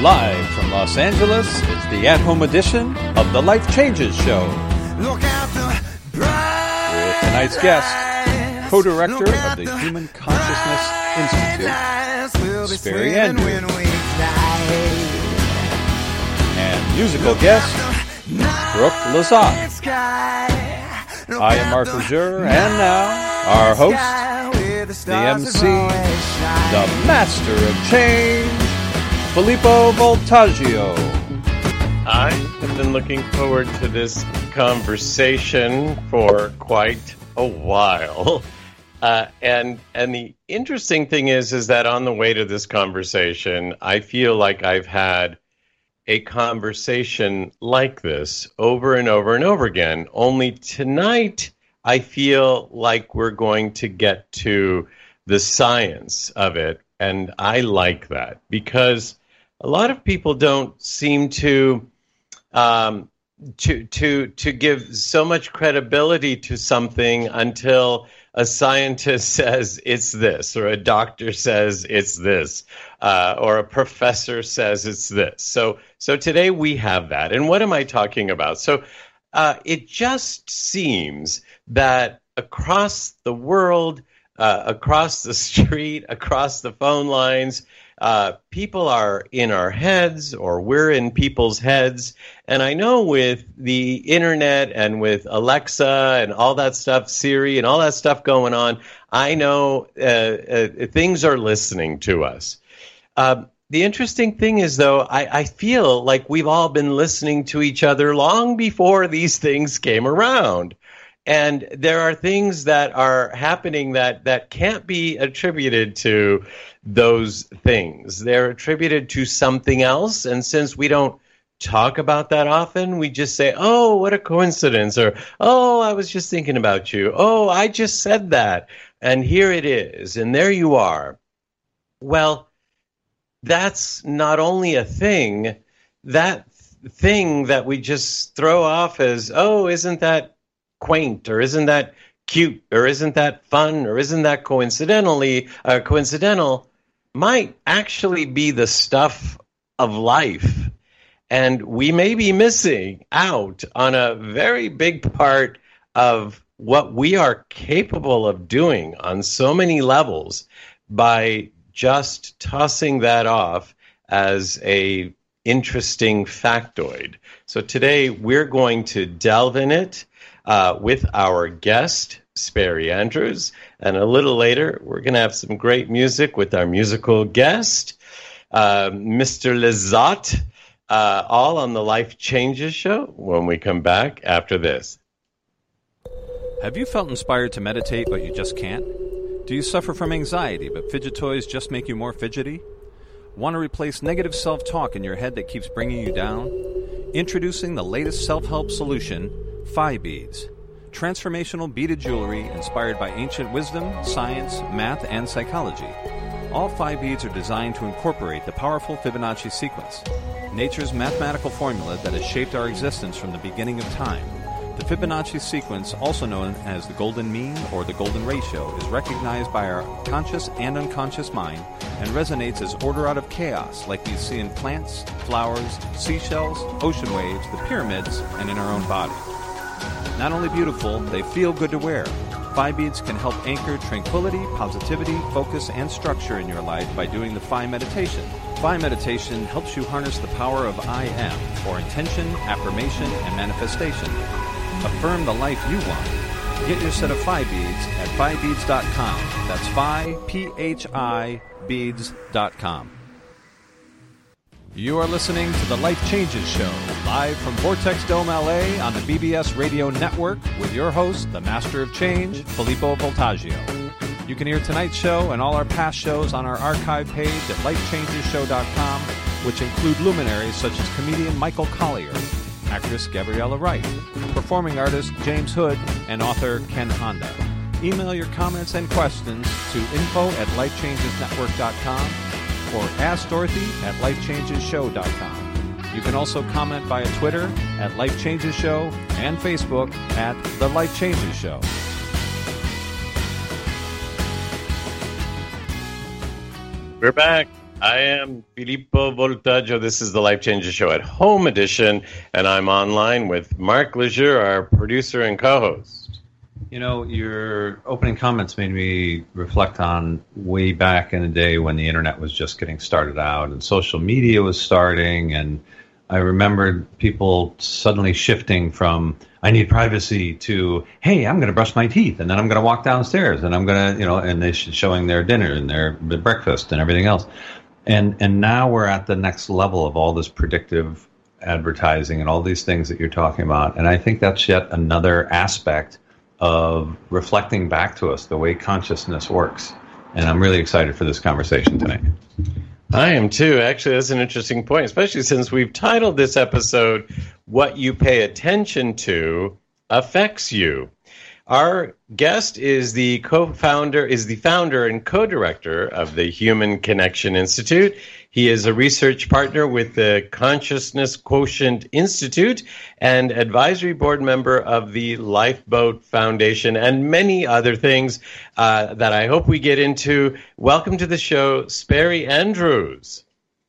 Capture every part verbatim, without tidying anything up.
Live from Los Angeles, it's the at-home edition of the Life Changes Show. Look out the bright with tonight's guest, co-director of the Human Consciousness Institute, Sperry Andrews, and musical guest, Brooke Lazat. I am Mark Lejeune, and now our host, the M C, the Master of Change, Filippo Voltaggio. I have been looking forward to this conversation for quite a while. Uh, and and the interesting thing is, is that on the way to this conversation, I feel like I've had a conversation like this over and over and over again. Only tonight, I feel like we're going to get to the science of it. And I like that because a lot of people don't seem to um, to to to give so much credibility to something until a scientist says it's this, or a doctor says it's this, uh, or a professor says it's this. So so today we have that. And what am I talking about? So uh, it just seems that across the world, uh, across the street, across the phone lines, Uh, people are in our heads, or we're in people's heads. And I know with the internet and with Alexa and all that stuff, Siri and all that stuff going on, I know uh, uh, things are listening to us. Uh, the interesting thing is, though, I, I feel like we've all been listening to each other long before these things came around. And there are things that are happening that, that can't be attributed to those things. They're attributed to something else. And since we don't talk about that often, we just say, oh, what a coincidence. Or, oh, I was just thinking about you. Oh, I just said that. And here it is. And there you are. Well, that's not only a thing. That thing that we just throw off as, oh, isn't that quaint, or isn't that cute, or isn't that fun, or isn't that coincidentally uh, coincidental, might actually be the stuff of life. And we may be missing out on a very big part of what we are capable of doing on so many levels by just tossing that off as a interesting factoid. So today we're going to delve in it Uh, with our guest, Sperry Andrews. And a little later, we're going to have some great music with our musical guest, uh, Mister Lazat, uh, all on the Life Changes Show when we come back after this. Have you felt inspired to meditate, but you just can't? Do you suffer from anxiety, but fidget toys just make you more fidgety? Want to replace negative self-talk in your head that keeps bringing you down? Introducing the latest self-help solution, Phi Beads, transformational beaded jewelry inspired by ancient wisdom, science, math, and psychology. All Phi Beads are designed to incorporate the powerful Fibonacci sequence, nature's mathematical formula that has shaped our existence from the beginning of time. The Fibonacci sequence, also known as the golden mean or the golden ratio, is recognized by our conscious and unconscious mind and resonates as order out of chaos, like we see in plants, flowers, seashells, ocean waves, the pyramids, and in our own body. Not only beautiful, they feel good to wear. Phi Beads can help anchor tranquility, positivity, focus, and structure in your life by doing the Phi meditation. Phi meditation helps you harness the power of I am for intention, affirmation, and manifestation. Affirm the life you want. Get your set of Phi Beads at phi beads dot com. That's Phi, P H I, beads dot com. You are listening to the Life Changes Show, live from Vortex Dome, L A on the B B S Radio Network with your host, the Master of Change, Filippo Voltaggio. You can hear tonight's show and all our past shows on our archive page at life changes show dot com, which include luminaries such as comedian Michael Collier, actress Gabriella Wright, performing artist James Hood, and author Ken Honda. Email your comments and questions to info at life changes network dot com or ask Dorothy at life changes show dot com. You can also comment via Twitter at Life Changes Show and Facebook at The Life Changes Show. We're back. I am Filippo Voltaggio. This is the Life Changer Show at Home Edition, and I'm online with Mark Lejeune, our producer and co-host. You know, your opening comments made me reflect on way back in the day when the internet was just getting started out and social media was starting, and I remembered people suddenly shifting from I need privacy to, hey, I'm going to brush my teeth, and then I'm going to walk downstairs, and I'm going to, you know, and they're showing their dinner and their breakfast and everything else. And and now we're at the next level of all this predictive advertising and all these things that you're talking about. And I think that's yet another aspect of reflecting back to us the way consciousness works. And I'm really excited for this conversation tonight. I am too. Actually, that's an interesting point, especially since we've titled this episode, What You Pay Attention To Affects You. Our guest is the co-founder, is the founder and co-director of the Human Connection Institute. He is a research partner with the Consciousness Quotient Institute and advisory board member of the Lifeboat Foundation and many other things uh, that I hope we get into. Welcome to the show, Sperry Andrews.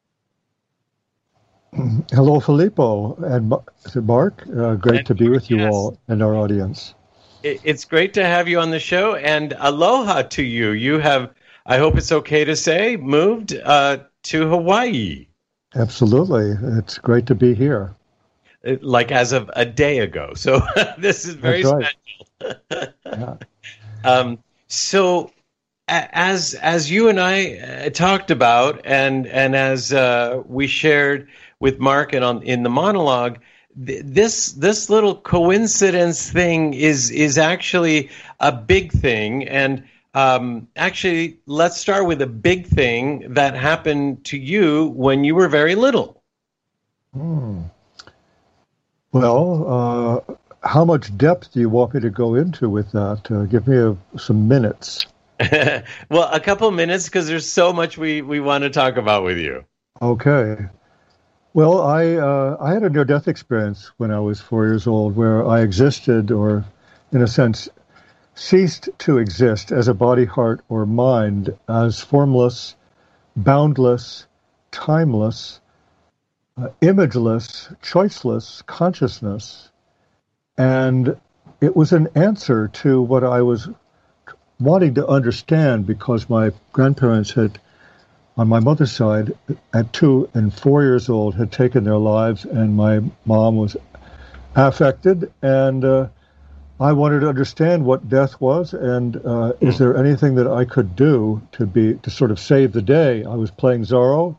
Hello, Filippo and Mark. Uh, great and to be with you yes. all and our audience. It's great to have you on the show, and aloha to you. You have, I hope it's okay to say, moved uh, to Hawaii. Absolutely. It's great to be here. Like as of a day ago. So this is very That's special. Right. yeah. um, so as as you and I uh, talked about, and, and as uh, we shared with Mark and on in the monologue, This this little coincidence thing is is actually a big thing, and um, actually, let's start with a big thing that happened to you when you were very little. Hmm. Well, uh, how much depth do you want me to go into with that? Uh, give me a, some minutes. Well, a couple minutes, because there's so much we, we want to talk about with you. Okay. Well, I uh, I had a near-death experience when I was four years old where I existed, or in a sense, ceased to exist as a body, heart, or mind, as formless, boundless, timeless, uh, imageless, choiceless consciousness. And it was an answer to what I was wanting to understand, because my grandparents had, on my mother's side, at two and four years old, had taken their lives, and my mom was affected, and uh, I wanted to understand what death was, and uh, is there anything that I could do to be to sort of save the day? I was playing Zorro,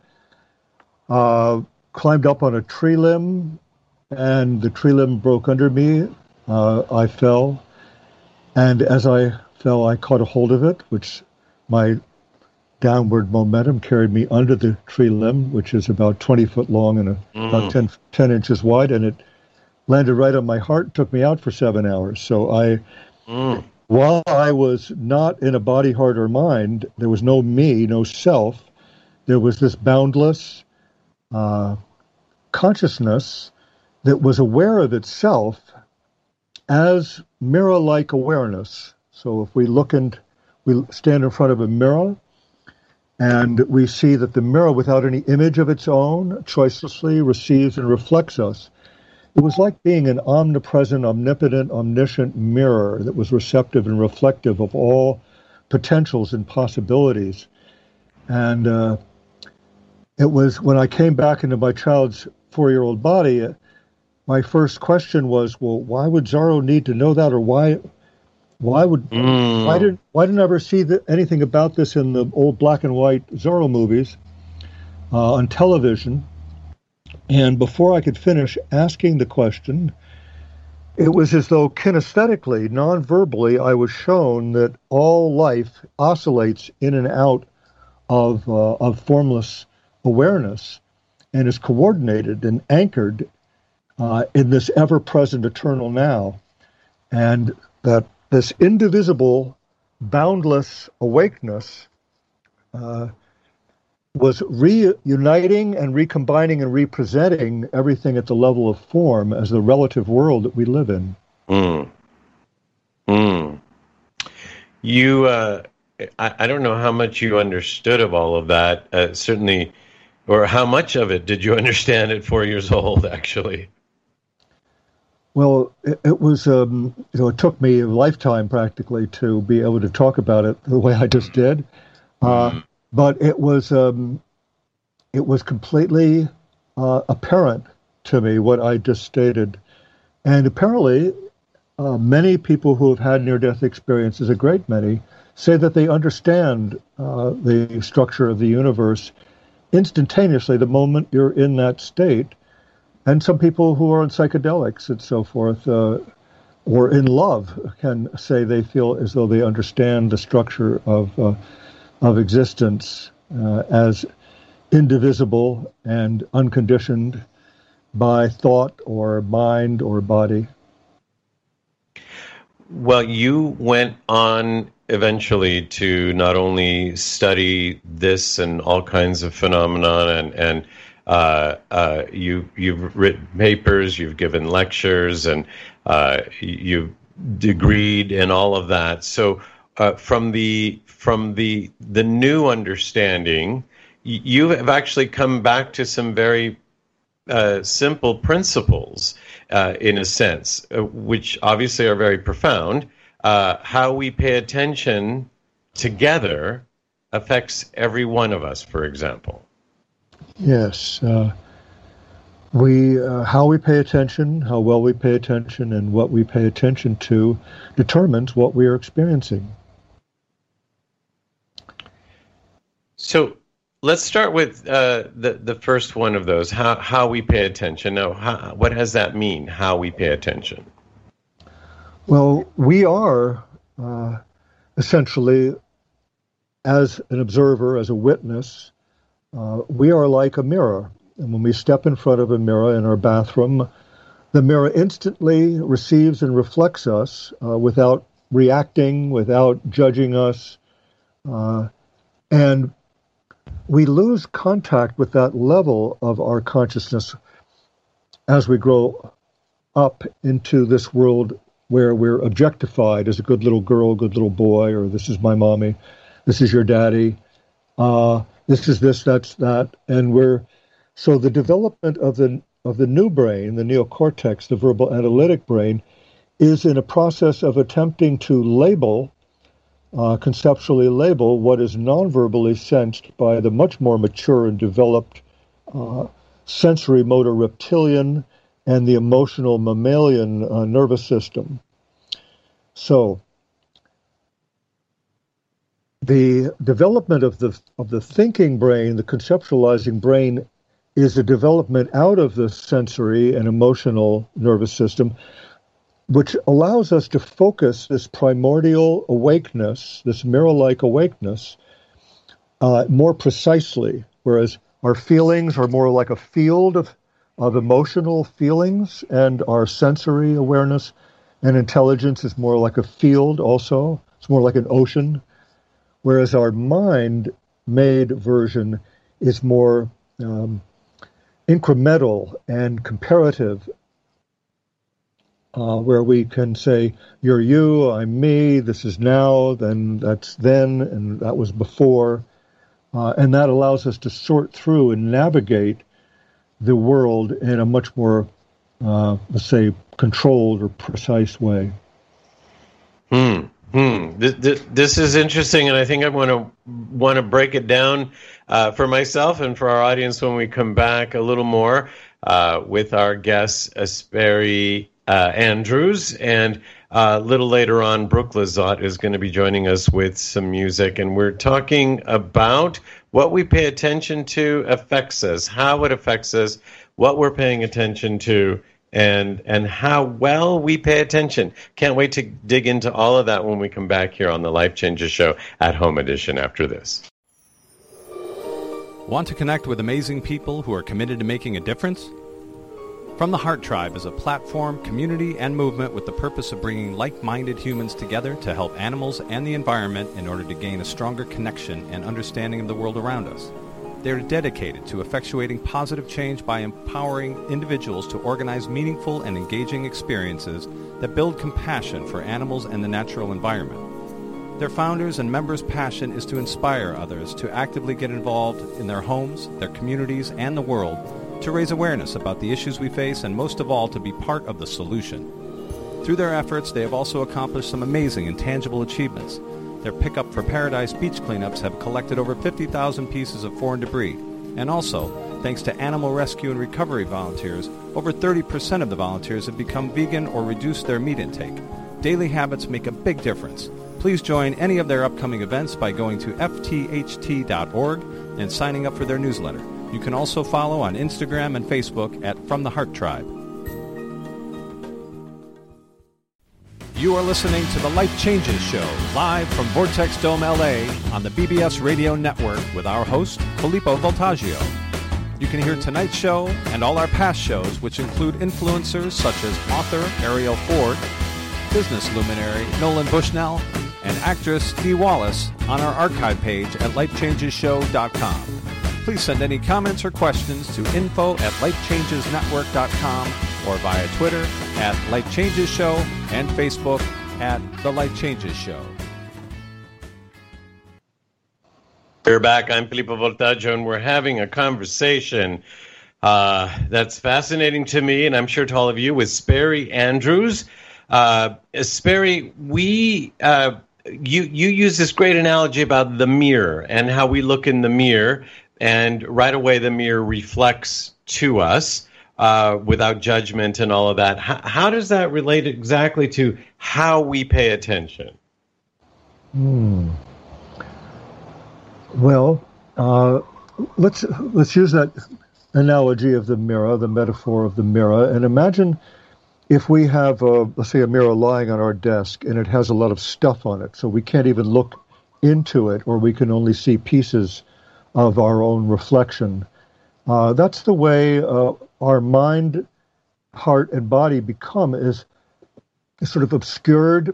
uh, climbed up on a tree limb, and the tree limb broke under me. Uh, I fell, and as I fell, I caught a hold of it, which my downward momentum carried me under the tree limb, which is about twenty foot long and a, mm. about ten, ten inches wide, and it landed right on my heart, took me out for seven hours. So I, mm. while I was not in a body, heart, or mind, there was no me, no self. There was this boundless uh, consciousness that was aware of itself as mirror-like awareness. So if we look and we stand in front of a mirror, and we see that the mirror, without any image of its own, choicelessly receives and reflects us. It was like being an omnipresent, omnipotent, omniscient mirror that was receptive and reflective of all potentials and possibilities. And uh, it was when I came back into my child's four-year-old body, my first question was, well, why would Zorro need to know that, or why... Why would mm. why didn't why didn't I ever see the, anything about this in the old black and white Zorro movies uh, on television? And before I could finish asking the question, it was as though kinesthetically, non-verbally, I was shown that all life oscillates in and out of uh, of formless awareness and is coordinated and anchored uh, in this ever-present eternal now, and that this indivisible, boundless awakeness uh, was reuniting and recombining and representing everything at the level of form as the relative world that we live in. Mm. Mm. You uh, I, I don't know how much you understood of all of that. Uh, certainly, or how much of it did you understand at four years old? Actually. Well, it, it was, um, you know, it took me a lifetime practically to be able to talk about it the way I just did. Uh, mm. But it was, um, it was completely uh, apparent to me what I just stated. And apparently, uh, many people who have had near-death experiences, a great many, say that they understand uh, the structure of the universe instantaneously the moment you're in that state. And some people who are on psychedelics and so forth, uh, or in love, can say they feel as though they understand the structure of uh, of existence uh, as indivisible and unconditioned by thought or mind or body. Well, you went on eventually to not only study this and all kinds of phenomena and and Uh, uh, you, you've written papers, you've given lectures, and uh, you've degreed in all of that. So, uh, from the from the the new understanding, you have actually come back to some very uh, simple principles, uh, in a sense, uh, which obviously are very profound. Uh, how we pay attention together affects every one of us, for example. Yes. Uh, we, uh, how we pay attention, how well we pay attention, and what we pay attention to determines what we are experiencing. So let's start with uh, the, the first one of those, how, how we pay attention. Now, how, what does that mean, how we pay attention? Well, we are uh, essentially, as an observer, as a witness, Uh, we are like a mirror, and when we step in front of a mirror in our bathroom, the mirror instantly receives and reflects us uh, without reacting, without judging us, uh, and we lose contact with that level of our consciousness as we grow up into this world where we're objectified as a good little girl, good little boy, or this is my mommy, this is your daddy, uh, this is this, that's that, and we're so the development of the of the new brain, the neocortex, the verbal analytic brain, is in a process of attempting to label, uh, conceptually label what is non-verbally sensed by the much more mature and developed uh, sensory motor reptilian and the emotional mammalian uh, nervous system. So the development of the of the thinking brain, the conceptualizing brain, is a development out of the sensory and emotional nervous system, which allows us to focus this primordial awakeness, this mirror-like awakeness, uh, more precisely, whereas our feelings are more like a field of, of emotional feelings, and our sensory awareness and intelligence is more like a field also. It's more like an ocean. Whereas our mind-made version is more um, incremental and comparative, uh, where we can say, you're you, I'm me, this is now, then that's then, and that was before. Uh, and that allows us to sort through and navigate the world in a much more, uh, let's say, controlled or precise way. Hmm. Hmm. This, this, this is interesting, and I think I want to want to break it down uh, for myself and for our audience when we come back a little more uh, with our guest Sperry uh, Andrews, and uh, a little later on, Brooke Lizotte is going to be joining us with some music, and we're talking about what we pay attention to affects us, how it affects us, what we're paying attention to, and and how well we pay attention. Can't wait to dig into all of that when we come back here on the Life Changes Show at Home Edition after this. Want to connect with amazing people who are committed to making a difference? From the Heart Tribe is a platform, community, and movement with the purpose of bringing like-minded humans together to help animals and the environment in order to gain a stronger connection and understanding of the world around us. They are dedicated to effectuating positive change by empowering individuals to organize meaningful and engaging experiences that build compassion for animals and the natural environment. Their founders and members' passion is to inspire others to actively get involved in their homes, their communities, and the world, to raise awareness about the issues we face, and most of all, to be part of the solution. Through their efforts, they have also accomplished some amazing and tangible achievements. Their Pickup for Paradise beach cleanups have collected over fifty thousand pieces of foreign debris. And also, thanks to animal rescue and recovery volunteers, over thirty percent of the volunteers have become vegan or reduced their meat intake. Daily habits make a big difference. Please join any of their upcoming events by going to f t h t dot org and signing up for their newsletter. You can also follow on Instagram and Facebook at From the Heart Tribe. You are listening to The Life Changes Show, live from Vortex Dome, L A, on the B B S Radio Network with our host, Filippo Voltaggio. You can hear tonight's show and all our past shows, which include influencers such as author Ariel Ford, business luminary Nolan Bushnell, and actress Dee Wallace on our archive page at life changes show dot com. Please send any comments or questions to info at life changes network dot com or via Twitter at Life Changes Show and Facebook at The Life Changes Show. We're back. I'm Filippo Voltaggio, and we're having a conversation uh, that's fascinating to me, and I'm sure to all of you, with Sperry Andrews. Uh, Sperry, we uh, you you use this great analogy about the mirror and how we look in the mirror, and right away the mirror reflects to us uh, without judgment and all of that. How, how does that relate exactly to how we pay attention? Hmm. Well, uh, let's let's use that analogy of the mirror, the metaphor of the mirror, and imagine if we have, a, let's say, a mirror lying on our desk and it has a lot of stuff on it, so we can't even look into it, or we can only see pieces of our own reflection. Uh, that's the way uh, our mind, heart, and body become, is sort of obscured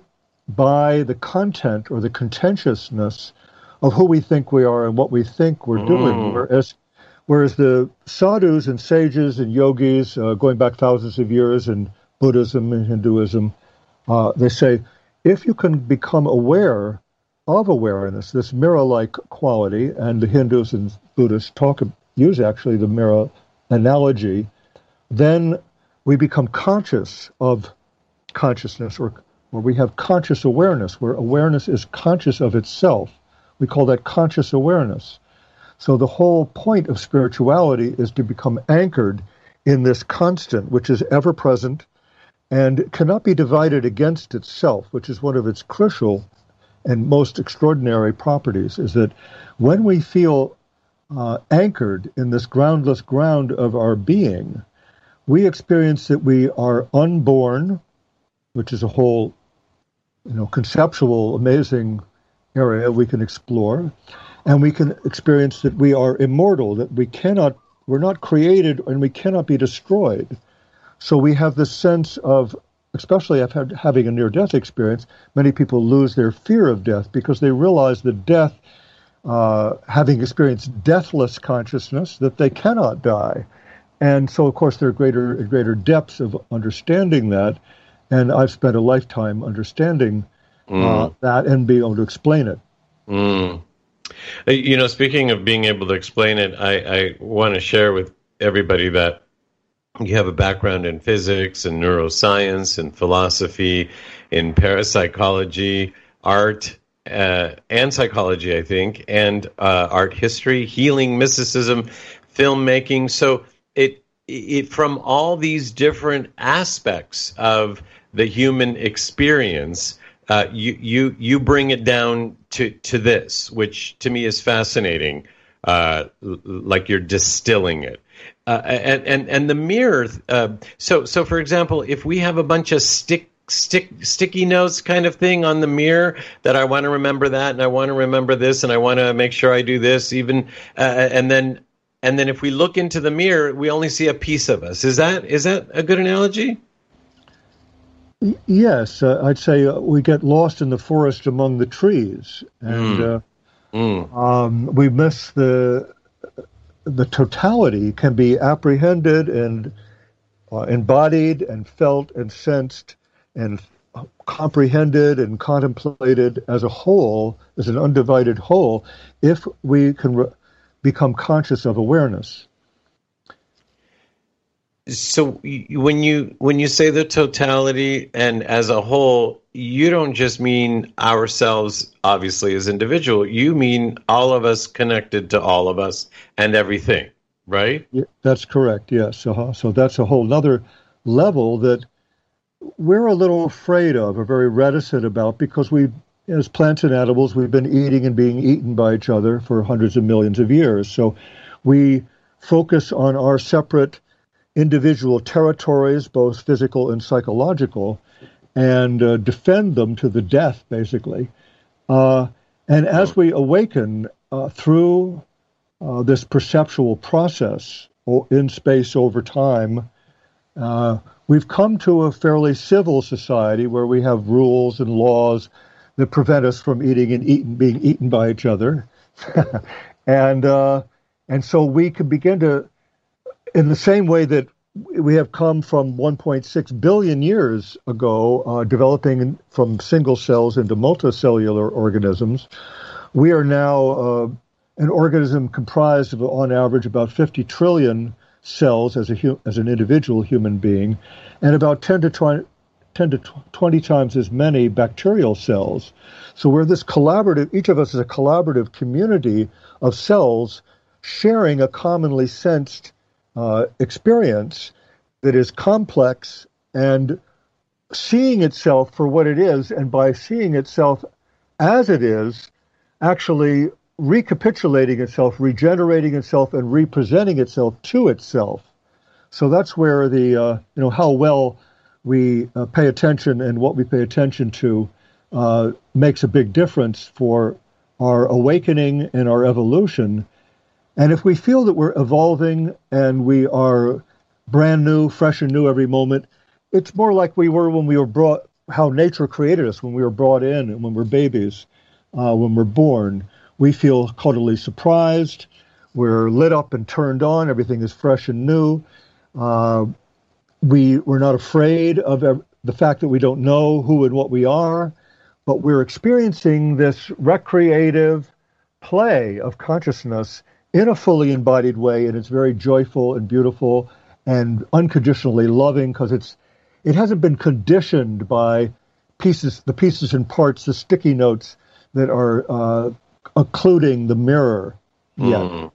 by the content or the contentiousness of who we think we are and what we think we're mm. doing. Whereas, whereas the sadhus and sages and yogis, uh, going back thousands of years, and Buddhism and Hinduism, uh, they say, if you can become aware of awareness, this mirror-like quality, and the Hindus and Buddhists talk use actually the mirror analogy, then we become conscious of consciousness, or, or we have conscious awareness, where awareness is conscious of itself. We call that conscious awareness. So the whole point of spirituality is to become anchored in this constant, which is ever present and cannot be divided against itself, which is one of its crucial and most extraordinary properties, is that when we feel uh, anchored in this groundless ground of our being, we experience that we are unborn, which is a whole, you know, conceptual, amazing area we can explore, and we can experience that we are immortal, that we cannot, we're not created, and we cannot be destroyed. So we have this sense of, especially after having a near-death experience, many people lose their fear of death because they realize that death, uh, having experienced deathless consciousness, that they cannot die. And so, of course, there are greater greater depths of understanding that, and I've spent a lifetime understanding mm. uh, that and being able to explain it. Mm. You know, speaking of being able to explain it, I, I want to share with everybody that you have a background in physics and neuroscience and philosophy, in parapsychology, art, uh, and psychology, I think, and uh, art history, healing, mysticism, filmmaking. So it, it from all these different aspects of the human experience, uh, you you you bring it down to to this, which to me is fascinating. Uh, like you're distilling it. Uh, and, and, and the mirror, uh, so, so for example, if we have a bunch of stick, stick, sticky notes kind of thing on the mirror, that I want to remember that, and I want to remember this, and I want to make sure I do this, even, uh, and then, and then if we look into the mirror, we only see a piece of us. Is that, is that a good analogy? Yes, uh, I'd say uh, we get lost in the forest among the trees, and, mm. Uh, Mm. Um, we miss the the totality can be apprehended and uh, embodied and felt and sensed and comprehended and contemplated as a whole, as an undivided whole, if we can re- become conscious of awareness. So when you when you say the totality and as a whole, you don't just mean ourselves, obviously, as individual. You mean all of us connected to all of us and everything, right? Yeah, that's correct, yes. Uh-huh. So that's a whole nother level that we're a little afraid of or very reticent about because we, as plants and animals, we've been eating and being eaten by each other for hundreds of millions of years. So we focus on our separate individual territories, both physical and psychological, and uh, defend them to the death, basically. Uh, and as we awaken uh, through uh, this perceptual process in space over time, uh, we've come to a fairly civil society where we have rules and laws that prevent us from eating and eaten, being eaten by each other. and uh, and so we can begin to, in the same way that we have come from one point six billion years ago, uh, developing from single cells into multicellular organisms, we are now uh, an organism comprised of, on average, about fifty trillion cells as a hu- as an individual human being, and about ten to twenty times as many bacterial cells. So we're this collaborative, each of us is a collaborative community of cells sharing a commonly sensed uh, experience that is complex and seeing itself for what it is, and by seeing itself as it is, actually recapitulating itself, regenerating itself, and representing itself to itself. So that's where the, uh, you know, how well we uh, pay attention and what we pay attention to uh, makes a big difference for our awakening and our evolution. And if we feel that we're evolving and we are brand new, fresh and new every moment, it's more like we were when we were brought, how nature created us when we were brought in and when we're babies, uh, when we're born. We feel totally surprised. We're lit up and turned on. Everything is fresh and new. Uh, we, we're not afraid of ev- the fact that we don't know who and what we are, but we're experiencing this recreative play of consciousness in a fully embodied way, and it's very joyful and beautiful and unconditionally loving because it's it hasn't been conditioned by pieces, the pieces and parts, the sticky notes that are uh, occluding the mirror yet. Mm.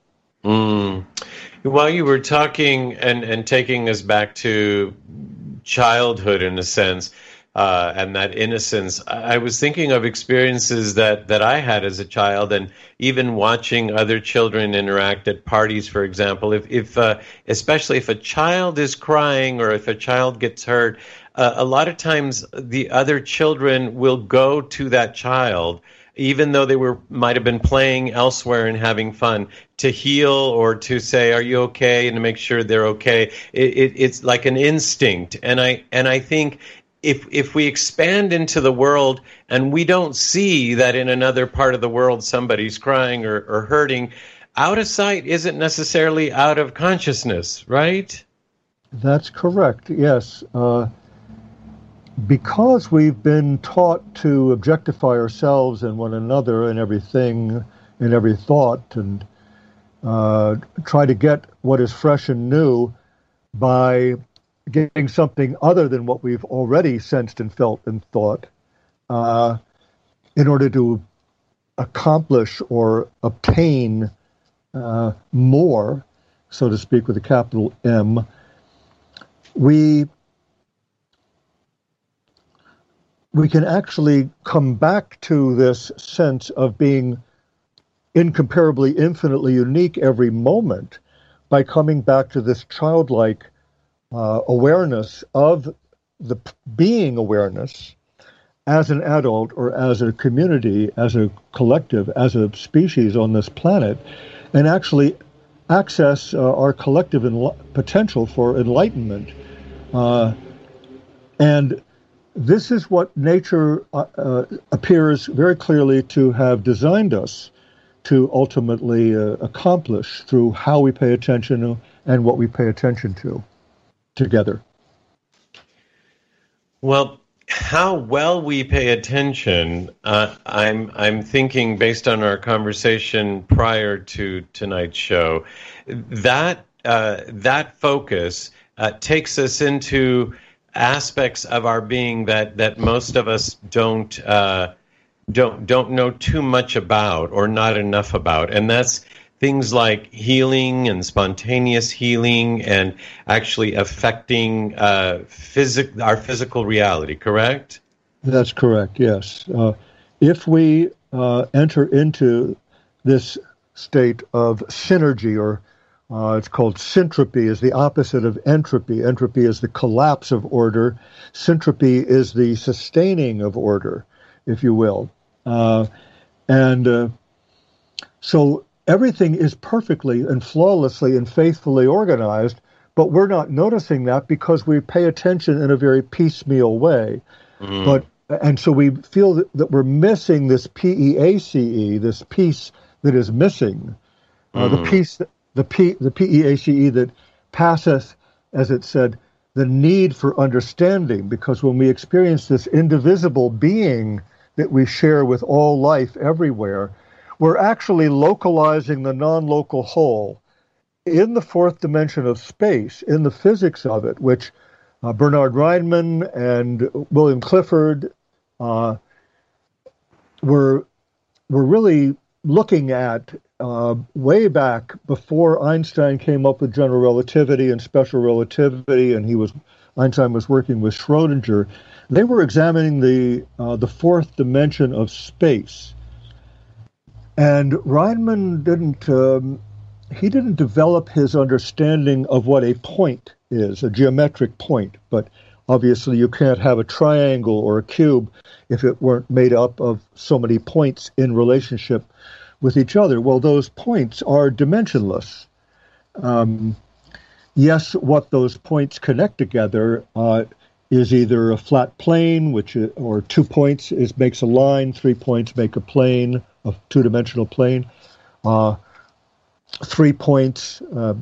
Mm. While you were talking and, and taking us back to childhood in a sense, uh, and that innocence, I was thinking of experiences that, that I had as a child, and even watching other children interact at parties, for example. If, if uh, especially if a child is crying or if a child gets hurt, uh, a lot of times the other children will go to that child, even though they were might have been playing elsewhere and having fun, to heal or to say, "Are you okay?" and to make sure they're okay. It, it, it's like an instinct, and I and I think. If if we expand into the world and we don't see that in another part of the world somebody's crying or, or hurting, out of sight isn't necessarily out of consciousness, right? That's correct, yes. Uh, because we've been taught to objectify ourselves and one another and everything and every thought and uh, try to get what is fresh and new by getting something other than what we've already sensed and felt and thought uh, in order to accomplish or obtain uh, more, so to speak, with a capital M, we we can actually come back to this sense of being incomparably, infinitely unique every moment by coming back to this childlike Uh, awareness of the p- being awareness as an adult or as a community, as a collective, as a species on this planet, and actually access uh, our collective enli- potential for enlightenment. Uh, and this is what nature uh, uh, appears very clearly to have designed us to ultimately uh, accomplish through how we pay attention and what we pay attention to together. Well, how well we pay attention, uh, I'm I'm thinking based on our conversation prior to tonight's show, that uh, that focus uh, takes us into aspects of our being that, that most of us don't uh, don't don't know too much about or not enough about, and that's things like healing and spontaneous healing and actually affecting uh, physic- our physical reality, correct? That's correct, yes. Uh, if we uh, enter into this state of synergy, or uh, it's called syntropy, is the opposite of entropy. Entropy is the collapse of order. Syntropy is the sustaining of order, if you will. Uh, and uh, so everything is perfectly and flawlessly and faithfully organized, but we're not noticing that because we pay attention in a very piecemeal way. Mm. But and so we feel that, that we're missing this P E A C E, this piece that is missing, uh, mm. the piece, the P, the P E A C E that passeth, as it said, the need for understanding. Because when we experience this indivisible being that we share with all life everywhere, we're actually localizing the non-local whole in the fourth dimension of space, in the physics of it, which uh, Bernard Reinman and William Clifford uh, were, were really looking at uh, way back before Einstein came up with general relativity and special relativity, and he was Einstein was working with Schrodinger. They were examining the uh, the fourth dimension of space. And Reinman didn't, um, he didn't develop his understanding of what a point is, a geometric point. But obviously you can't have a triangle or a cube if it weren't made up of so many points in relationship with each other. Well, those points are dimensionless. Um, yes, what those points connect together uh, is either a flat plane, which is, or two points is makes a line, three points make a plane, a two-dimensional plane. Uh, three points uh,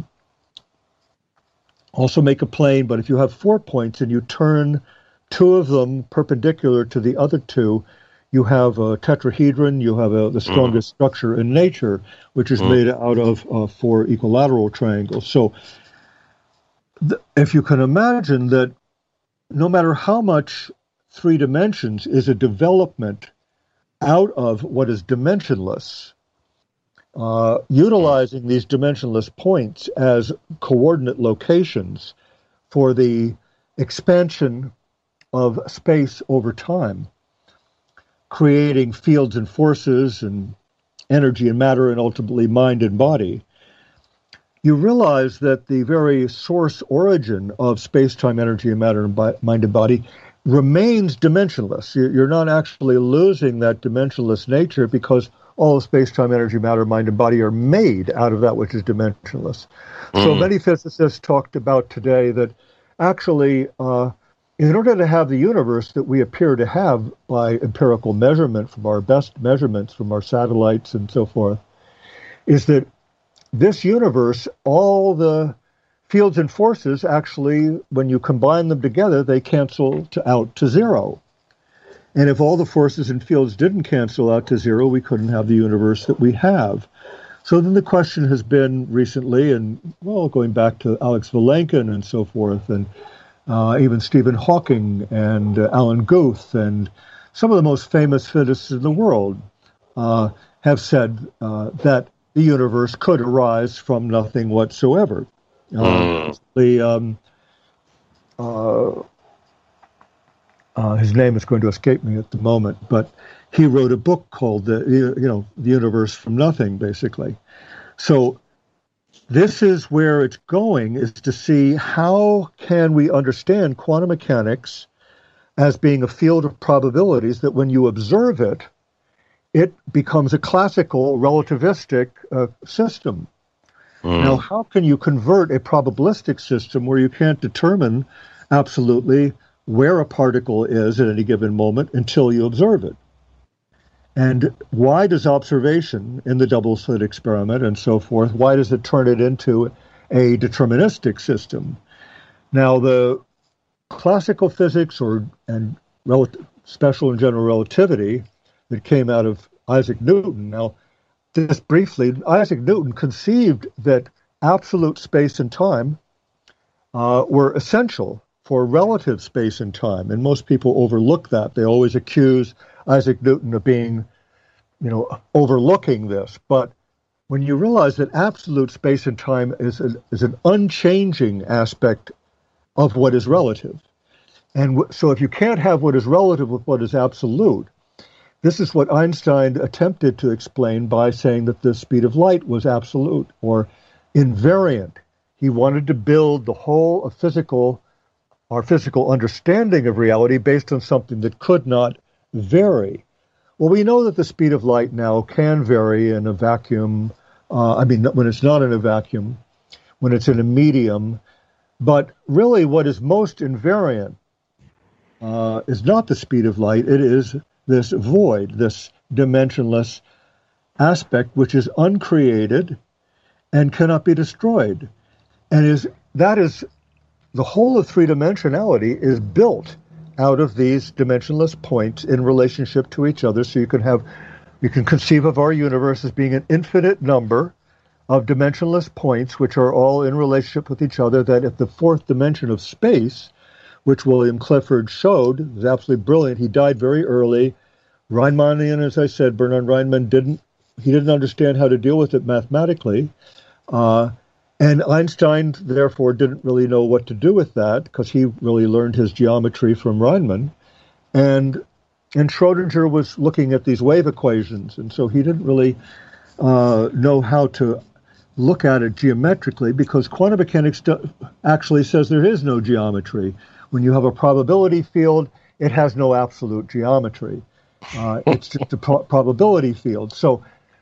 also make a plane, but if you have four points and you turn two of them perpendicular to the other two, you have a tetrahedron, you have a, the strongest mm. structure in nature, which is mm. made out of uh, four equilateral triangles. So th- if you can imagine that no matter how much three dimensions is a development out of what is dimensionless, uh, utilizing these dimensionless points as coordinate locations for the expansion of space over time, creating fields and forces and energy and matter and ultimately mind and body, you realize that the very source origin of space-time, energy and matter and bi- mind and body remains dimensionless. You're not actually losing that dimensionless nature because all of space-time, energy, matter, mind, and body are made out of that which is dimensionless. Mm. So many physicists talked about today that actually, uh, in order to have the universe that we appear to have by empirical measurement from our best measurements from our satellites and so forth, is that this universe, all the fields and forces actually, when you combine them together, they cancel to, out to zero. And if all the forces and fields didn't cancel out to zero, we couldn't have the universe that we have. So then the question has been recently, and well, going back to Alex Vilenkin and so forth, and uh, even Stephen Hawking and uh, Alan Guth, and some of the most famous physicists in the world uh, have said uh, that the universe could arise from nothing whatsoever. Uh, the um, uh, uh, his name is going to escape me at the moment, but he wrote a book called the you know the Universe from Nothing, basically. So this is where it's going, is to see how can we understand quantum mechanics as being a field of probabilities that when you observe it, it becomes a classical relativistic uh, system. Mm. Now, how can you convert a probabilistic system where you can't determine absolutely where a particle is at any given moment until you observe it? And why does observation in the double-slit experiment and so forth, why does it turn it into a deterministic system? Now, the classical physics or and rel- special and general relativity that came out of Isaac Newton. Now, just briefly, Isaac Newton conceived that absolute space and time uh, were essential for relative space and time, and most people overlook that. They always accuse Isaac Newton of being, you know, overlooking this. But when you realize that absolute space and time is, a, is an unchanging aspect of what is relative, and w- so if you can't have what is relative with what is absolute, this is what Einstein attempted to explain by saying that the speed of light was absolute or invariant. He wanted to build the whole of physical, our physical understanding of reality based on something that could not vary. Well, we know that the speed of light now can vary in a vacuum. Uh, I mean, when it's not in a vacuum, when it's in a medium. But really what is most invariant uh, is not the speed of light. It is this void, this dimensionless aspect, which is uncreated and cannot be destroyed. And is that is the whole of three-dimensionality is built out of these dimensionless points in relationship to each other. So you can have, you can conceive of our universe as being an infinite number of dimensionless points, which are all in relationship with each other, that at the fourth dimension of space, which William Clifford showed, is absolutely brilliant. He died very early. Riemannian, as I said, Bernard Riemann didn't, he didn't understand how to deal with it mathematically. Uh, and Einstein, therefore, didn't really know what to do with that because he really learned his geometry from Riemann. And and Schrodinger was looking at these wave equations, and so he didn't really uh, know how to look at it geometrically because quantum mechanics do- actually says there is no geometry. When you have a probability field, it has no absolute geometry. Uh, it's just a pro- probability field. So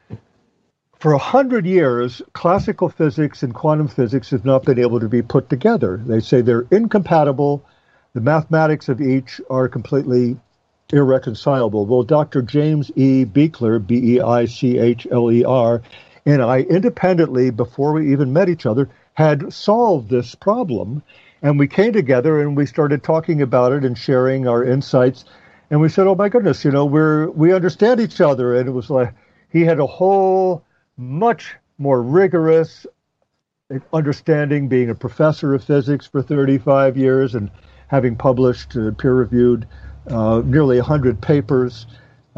for a hundred years, classical physics and quantum physics have not been able to be put together. They say they're incompatible. The mathematics of each are completely irreconcilable. Well, Doctor James E. Beikler, B E I C H L E R, and I independently, before we even met each other, had solved this problem. And we came together and we started talking about it and sharing our insights. And we said, oh, my goodness, you know, we're we understand each other. And it was like he had a whole much more rigorous understanding, being a professor of physics for thirty-five years and having published uh, peer-reviewed uh, nearly one hundred papers.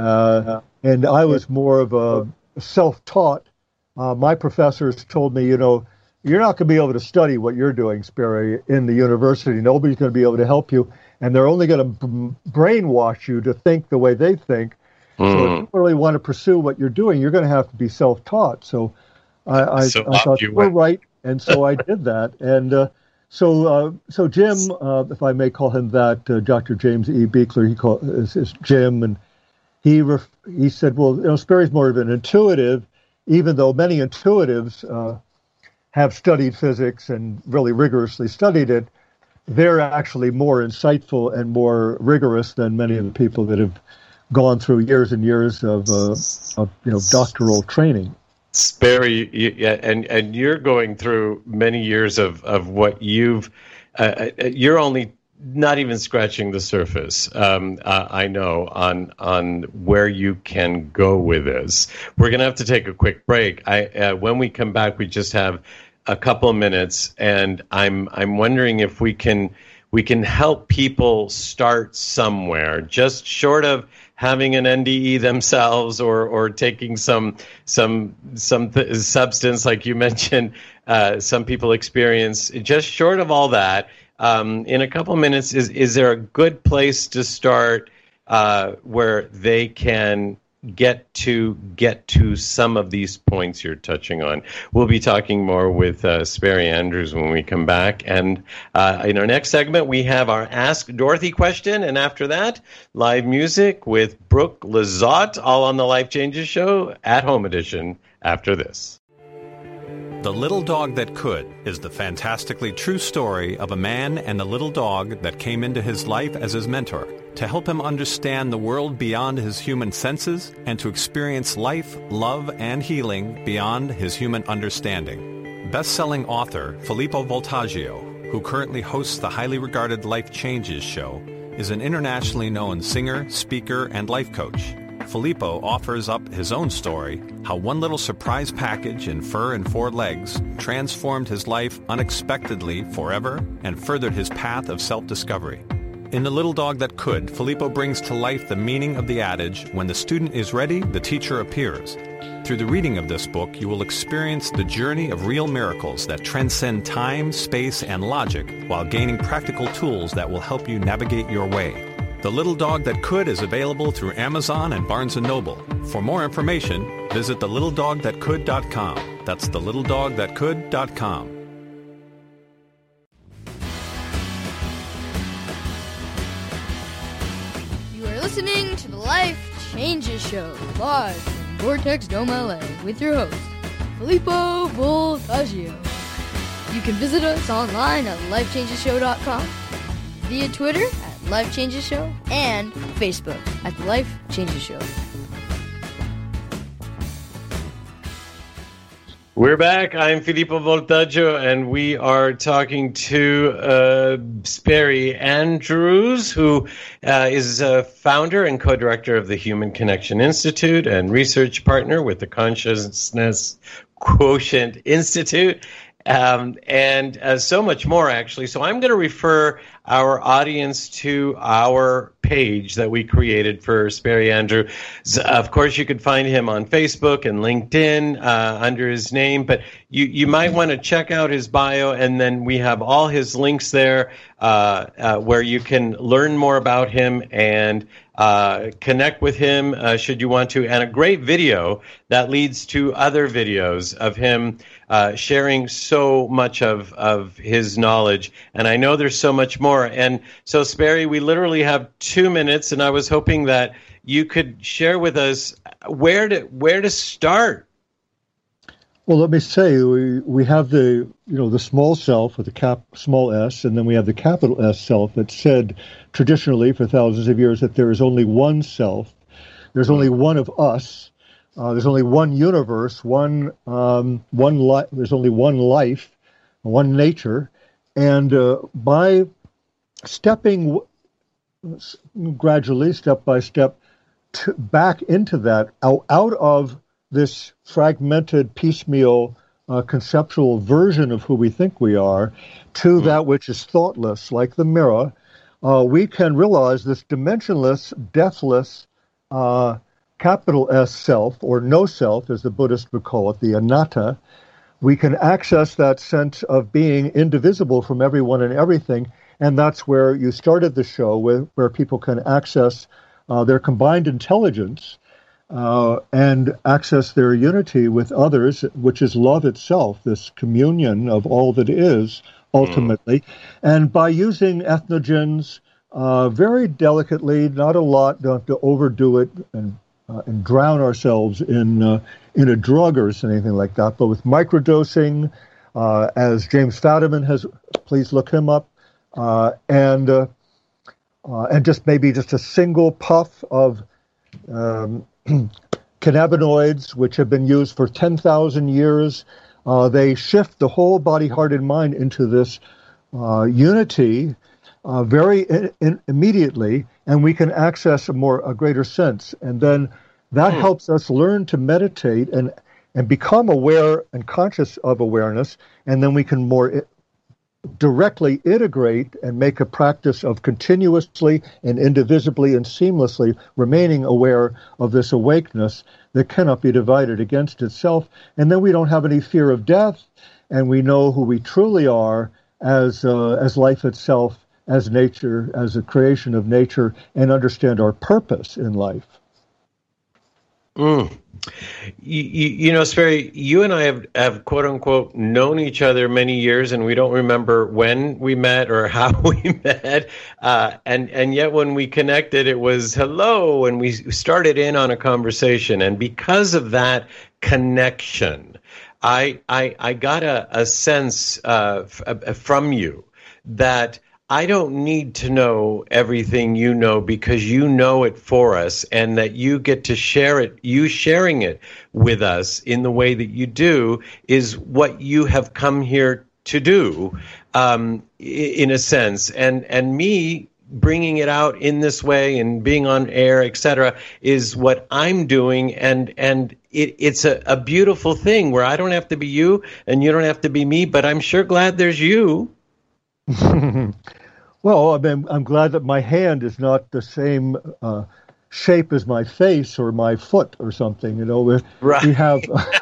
Uh, and I was more of a self-taught. Uh, my professors told me, you know, you're not going to be able to study what you're doing, Sperry, in the university. Nobody's going to be able to help you. And they're only going to b- brainwash you to think the way they think. Mm. So if you really want to pursue what you're doing, you're going to have to be self-taught. So I, I, so I thought, you were right. And so I did that. And uh, so uh, so Jim, uh, if I may call him that, uh, Doctor James E. Beikler, he called is, is Jim. And he ref- he said, well, you know, Sperry's more of an intuitive, even though many intuitives uh, have studied physics and really rigorously studied it. They're actually more insightful and more rigorous than many of the people that have gone through years and years of, uh, of you know, doctoral training. Sperry, you, yeah, and and you're going through many years of of what you've. Uh, you're only not even scratching the surface. Um, uh, I know on on where you can go with this. We're going to have to take a quick break. I uh, when we come back, we just have a couple of minutes, and I'm I'm wondering if we can we can help people start somewhere, just short of having an N D E themselves, or or taking some some some th- substance like you mentioned. Uh, some people experience just short of all that. Um, in a couple minutes, is is there a good place to start uh, where they can get to get to some of these points you're touching on? We'll be talking more with uh, Sperry Andrews when we come back. And uh, in our next segment, we have our Ask Dorothy question. And after that, live music with Brooke Lizotte, all on the Life Changes Show, At Home Edition, after this. The Little Dog That Could is the fantastically true story of a man and a little dog that came into his life as his mentor to help him understand the world beyond his human senses and to experience life, love, and healing beyond his human understanding. Best-selling author Filippo Voltaggio, who currently hosts the highly regarded Life Changes show, is an internationally known singer, speaker, and life coach. Filippo offers up his own story, how one little surprise package in fur and four legs transformed his life unexpectedly forever and furthered his path of self-discovery. In The Little Dog That Could, Filippo brings to life the meaning of the adage, when the student is ready, the teacher appears. Through the reading of this book, you will experience the journey of real miracles that transcend time, space, and logic while gaining practical tools that will help you navigate your way. The Little Dog That Could is available through Amazon and Barnes and Noble. For more information, visit the little dog that could dot com. That's the little dog that could dot com. You are listening to the Life Changes Show, live from Vortex Dome, L A, with your host, Filippo Voltaggio. You can visit us online at life changes show dot com, via Twitter at Life Changes Show, and Facebook at The Life Changes Show. We're back. I'm Filippo Voltaggio, and we are talking to uh, Sperry Andrews, who uh, is a founder and co-director of the Human Connection Institute and research partner with the Consciousness Quotient Institute. Um, and uh, so much more, actually. So I'm going to refer our audience to our page that we created for Sperry Andrews. Of course, you could find him on Facebook and LinkedIn uh, under his name, but you, you might want to check out his bio, and then we have all his links there uh, uh, where you can learn more about him and Uh, connect with him uh, should you want to, and a great video that leads to other videos of him uh, sharing so much of, of his knowledge. And I know there's so much more. And so, Sperry, we literally have two minutes, and I was hoping that you could share with us where to where to start. Well, let me say, we, we have the, you know, the small self with the cap, small s, and then we have the capital S self that said traditionally for thousands of years that there is only one self. There's only one of us. Uh, there's only one universe, one, um, one li- there's only one life, one nature. And uh, by stepping w- gradually, step by step, to back into that, out, out of this fragmented, piecemeal, uh, conceptual version of who we think we are, to mm-hmm. that which is thoughtless, like the mirror, uh, we can realize this dimensionless, deathless, uh, capital S self, or no self, as the Buddhists would call it, the anatta. We can access that sense of being indivisible from everyone and everything, and that's where you started the show, with, where people can access uh, their combined intelligence, Uh, and access their unity with others, which is love itself, this communion of all that is, ultimately. Mm. And by using ethnogens uh, very delicately, not a lot, don't have to overdo it and uh, and drown ourselves in uh, in a drug or anything like that, but with microdosing, uh, as James Fadiman has, please look him up, uh, and uh, uh, and just maybe just a single puff of um, cannabinoids, which have been used for ten thousand years. Uh, they shift the whole body, heart, and mind into this uh, unity uh, very in, in, immediately, and we can access a more a greater sense. And then that hmm. helps us learn to meditate and and become aware and conscious of awareness, and then we can more I- directly integrate and make a practice of continuously and indivisibly and seamlessly remaining aware of this awakeness that cannot be divided against itself. And then we don't have any fear of death, and we know who we truly are as uh, as life itself, as nature, as a creation of nature, and understand our purpose in life. Mm. You, you, you know, Sperry, you and I have, have quote unquote known each other many years, and we don't remember when we met or how we met. Uh, and, and yet when we connected, it was hello, and we started in on a conversation. And because of that connection, I, I, I got a, a sense uh, f- from you that I don't need to know everything you know, because you know it for us, and that you get to share it. You sharing it with us in the way that you do is what you have come here to do, um, in a sense. And and me bringing it out in this way and being on air, et cetera, is what I'm doing. And, and it, it's a, a beautiful thing where I don't have to be you and you don't have to be me, but I'm sure glad there's you. Well, I mean, I'm glad that my hand is not the same uh, shape as my face or my foot or something. You know, we, right. we have,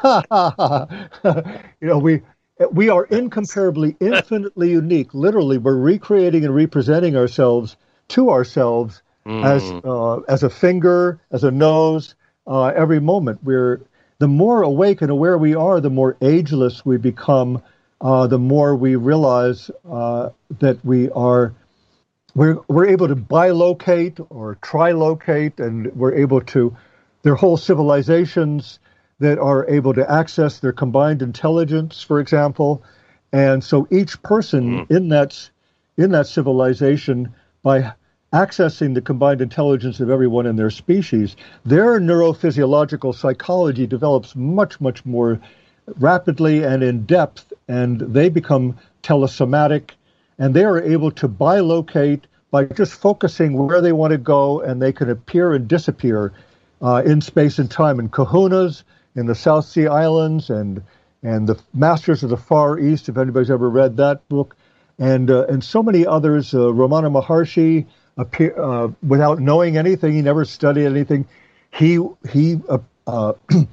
you know, we we are incomparably, infinitely unique. Literally, we're recreating and representing ourselves to ourselves mm. as uh, as a finger, as a nose. Uh, every moment, we're the more awake and aware we are, the more ageless we become. Uh, the more we realize uh, that we are. We're, we're able to bilocate or trilocate, and we're able to, there are whole civilizations that are able to access their combined intelligence, for example. And so each person mm. in that in that civilization, by accessing the combined intelligence of everyone in their species, their neurophysiological psychology develops much, much more rapidly and in depth, and they become telesomatic. And they are able to bilocate by just focusing where they want to go, and they can appear and disappear uh, in space and time. In kahunas, in the South Sea Islands, and and the Masters of the Far East, if anybody's ever read that book, and uh, and so many others. Uh, Ramana Maharshi, appear, uh, without knowing anything, he never studied anything. He he. Uh, uh,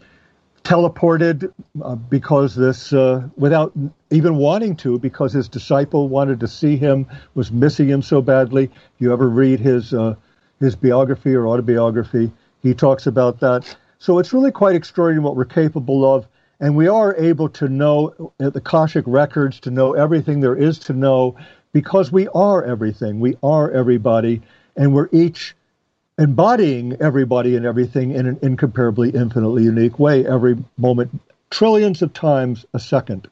teleported uh, because this, uh, without even wanting to, because his disciple wanted to see him, was missing him so badly. If you ever read his uh, his biography or autobiography, he talks about that. So it's really quite extraordinary what we're capable of, and we are able to know at the Akashic records, to know everything there is to know, because we are everything. We are everybody, and we're each embodying everybody and everything in an incomparably, infinitely unique way every moment, trillions of times a second.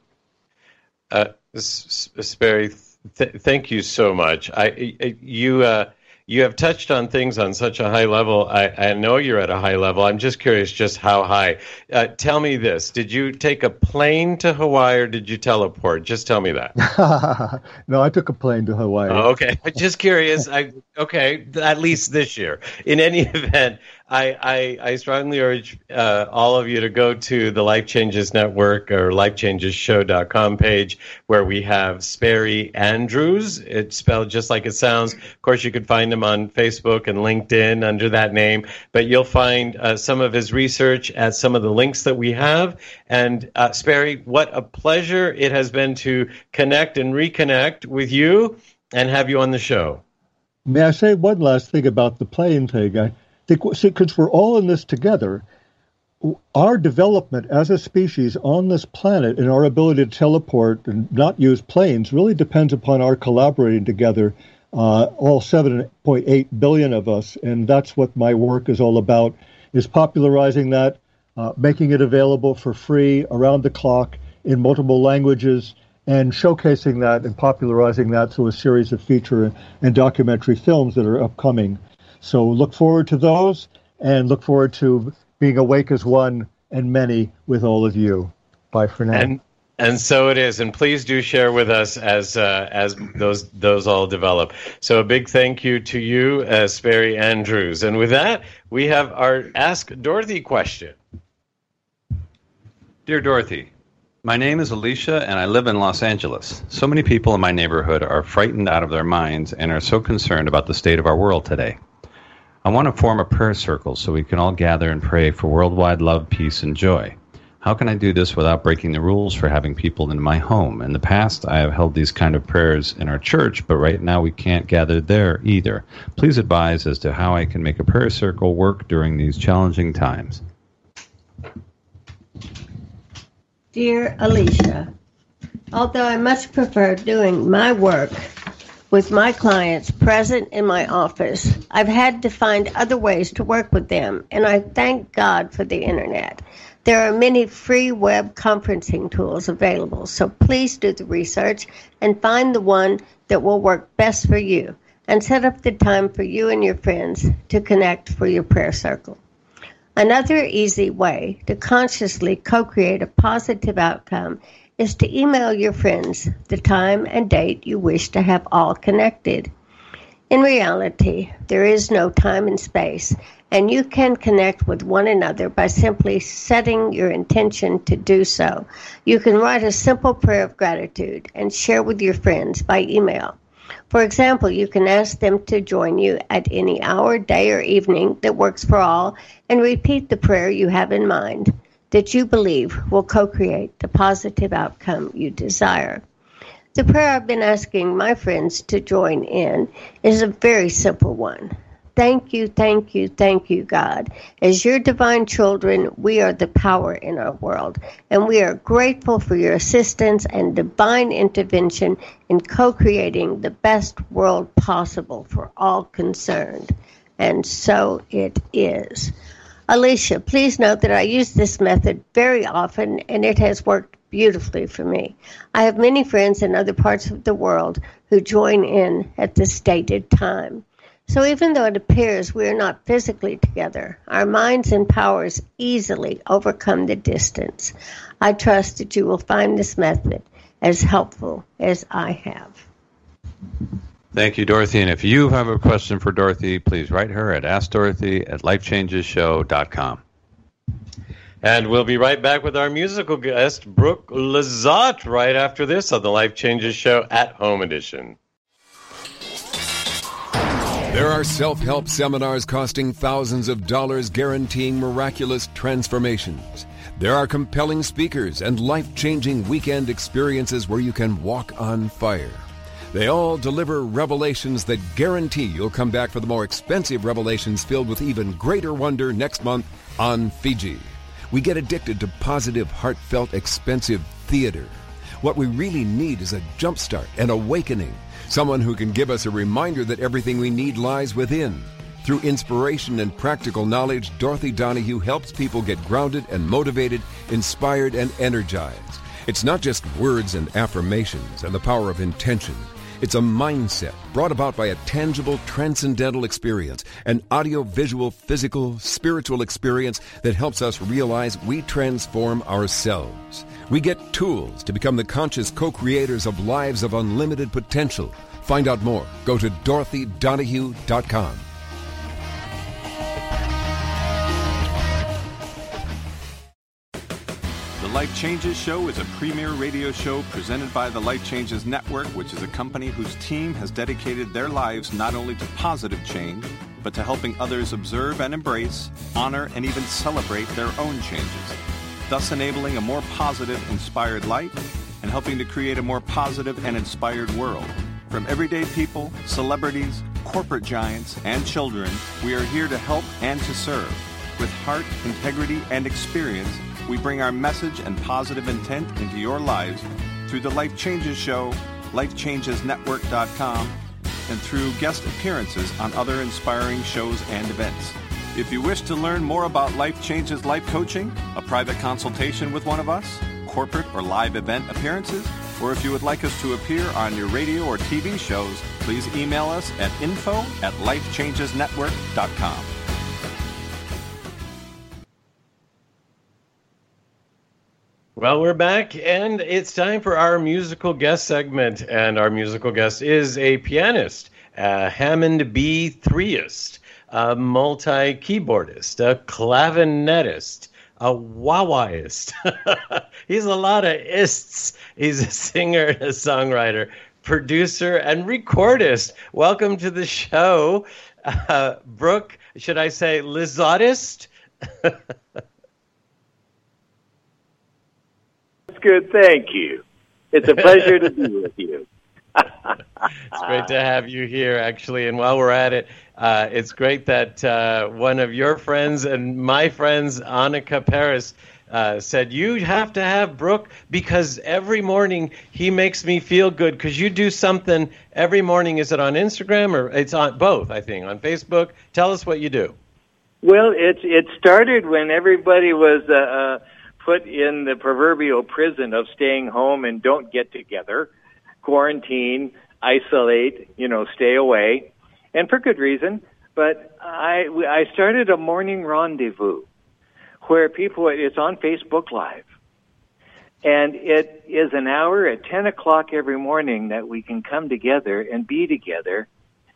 Uh, Sperry, th- thank you so much. I, I you uh, you have touched on things on such a high level. I, I know you're at a high level. I'm just curious just how high. Uh, tell me this. Did you take a plane to Hawaii or did you teleport? Just tell me that. No, I took a plane to Hawaii. Oh, okay. Just curious. I, okay, at least this year. In any event, I, I, I strongly urge uh, all of you to go to the Life Changes Network or life changes show dot com page, where we have Sperry Andrews. It's spelled just like it sounds. Of course, you could find him on Facebook and LinkedIn under that name, but you'll find uh, some of his research at some of the links that we have. And uh, Sperry, what a pleasure it has been to connect and reconnect with you and have you on the show. May I say one last thing about the plane thing? I think, since we're all in this together, our development as a species on this planet and our ability to teleport and not use planes really depends upon our collaborating together, uh, all seven point eight billion of us. And that's what my work is all about, is popularizing that, uh, making it available for free around the clock in multiple languages, and showcasing that and popularizing that through a series of feature and documentary films that are upcoming. So look forward to those, and look forward to being awake as one and many with all of you. Bye for now. And and so it is. And please do share with us as uh, as those those all develop. So a big thank you to you, uh, Sperry Andrews. And with that, we have our Ask Dorothy question. Dear Dorothy, my name is Alicia, and I live in Los Angeles. So many people in my neighborhood are frightened out of their minds and are so concerned about the state of our world today. I want to form a prayer circle so we can all gather and pray for worldwide love, peace, and joy. How can I do this without breaking the rules for having people in my home? In the past, I have held these kind of prayers in our church, but right now we can't gather there either. Please advise as to how I can make a prayer circle work during these challenging times. Dear Alicia, although I much prefer doing my work with my clients present in my office, I've had to find other ways to work with them, and I thank God for the internet. There are many free web conferencing tools available, so please do the research and find the one that will work best for you, and set up the time for you and your friends to connect for your prayer circle. Another easy way to consciously co-create a positive outcome is to email your friends the time and date you wish to have all connected. In reality, there is no time and space, and you can connect with one another by simply setting your intention to do so. You can write a simple prayer of gratitude and share with your friends by email. For example, you can ask them to join you at any hour, day, or evening that works for all, and repeat the prayer you have in mind that you believe will co-create the positive outcome you desire. The prayer I've been asking my friends to join in is a very simple one. Thank you, thank you, thank you, God. As your divine children, we are the power in our world, and we are grateful for your assistance and divine intervention in co-creating the best world possible for all concerned. And so it is. Alicia, please note that I use this method very often, and it has worked beautifully for me. I have many friends in other parts of the world who join in at the stated time. So even though it appears we are not physically together, our minds and powers easily overcome the distance. I trust that you will find this method as helpful as I have. Thank you, Dorothy. And if you have a question for Dorothy, please write her at ask dorothy at life changes show dot com. And we'll be right back with our musical guest, Brooke Lizotte, right after this on the Life Changes Show at Home Edition. There are self-help seminars costing thousands of dollars guaranteeing miraculous transformations. There are compelling speakers and life-changing weekend experiences where you can walk on fire. They all deliver revelations that guarantee you'll come back for the more expensive revelations filled with even greater wonder next month on Fiji. We get addicted to positive, heartfelt, expensive theater. What we really need is a jumpstart, an awakening, someone who can give us a reminder that everything we need lies within. Through inspiration and practical knowledge, Dorothy Donahue helps people get grounded and motivated, inspired and energized. It's not just words and affirmations and the power of intention. It's a mindset brought about by a tangible, transcendental experience, an audio-visual, physical, spiritual experience that helps us realize we transform ourselves. We get tools to become the conscious co-creators of lives of unlimited potential. Find out more. Go to dorothy donahue dot com. The Life Changes Show is a premier radio show presented by the Life Changes Network, which is a company whose team has dedicated their lives not only to positive change, but to helping others observe and embrace, honor, and even celebrate their own changes, thus enabling a more positive, inspired life and helping to create a more positive and inspired world. From everyday people, celebrities, corporate giants, and children, we are here to help and to serve. With heart, integrity, and experience, we bring our message and positive intent into your lives through the Life Changes Show, life changes network dot com, and through guest appearances on other inspiring shows and events. If you wish to learn more about Life Changes Life Coaching, a private consultation with one of us, corporate or live event appearances, or if you would like us to appear on your radio or T V shows, please email us at info at life changes network dot com. Well, we're back, and it's time for our musical guest segment. And our musical guest is a pianist, a Hammond B threeist, a multi-keyboardist, a clavinetist, a wah-wahist. He's a lot of ists. He's a singer, a songwriter, producer, and recordist. Welcome to the show, uh, Brooke, should I say Lizottist? Good, thank you. It's a pleasure to be with you. It's great to have you here, actually. And while we're at it, uh, it's great that uh, one of your friends and my friends, Annika Paris, uh, said, you have to have Brooke because every morning he makes me feel good because you do something every morning. Is it on Instagram or it's on both, I think, on Facebook? Tell us what you do. Well, it's it started when everybody was uh, uh, put in the proverbial prison of staying home and don't get together, quarantine, isolate, you know, stay away, and for good reason. But I, I started a morning rendezvous where people, it's on Facebook Live, and it is an hour at ten o'clock every morning that we can come together and be together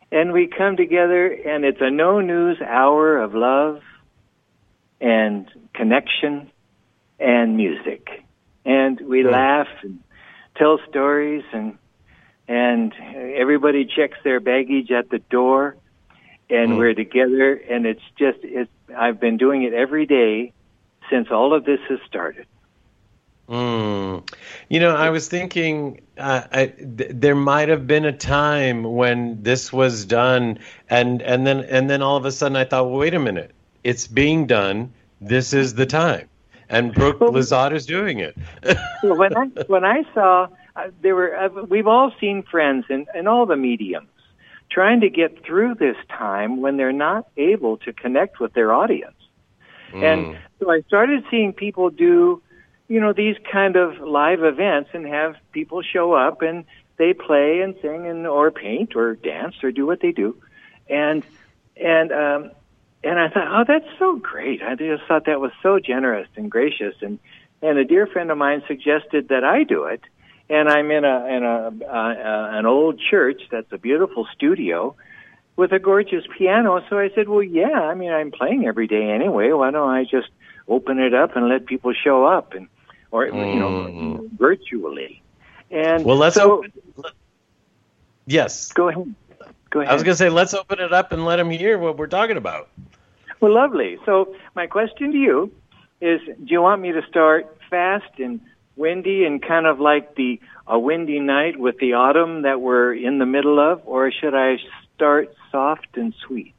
and we come together, and it's a no-news hour of love and connection and music. And we mm. laugh and tell stories, and and everybody checks their baggage at the door, and mm. we're together, and it's just, it's, I've been doing it every day since all of this has started. Mm. You know, I was thinking uh, I, th- there might have been a time when this was done, and, and then and then all of a sudden I thought, well, wait a minute, it's being done. This is the time, and Brooke well, Lizotte is doing it. well, when I when I saw uh, there were, uh, we've all seen friends in, in all the mediums trying to get through this time when they're not able to connect with their audience, mm. and so I started seeing people do, you know, these kind of live events and have people show up and they play and sing and or paint or dance or do what they do. And and um and I thought, oh, that's so great. I just thought that was so generous and gracious. And and a dear friend of mine suggested that I do it. And I'm in a in a uh, uh, an old church that's a beautiful studio with a gorgeous piano. So I said, well, yeah, I mean, I'm playing every day anyway. Why don't I just open it up and let people show up and or you know, mm. virtually. And well, let's so, open. Yes, go ahead. Go ahead. I was going to say, let's open it up and let them hear what we're talking about. Well, lovely. So my question to you is: do you want me to start fast and windy and kind of like the a windy night with the autumn that we're in the middle of, or should I start soft and sweet?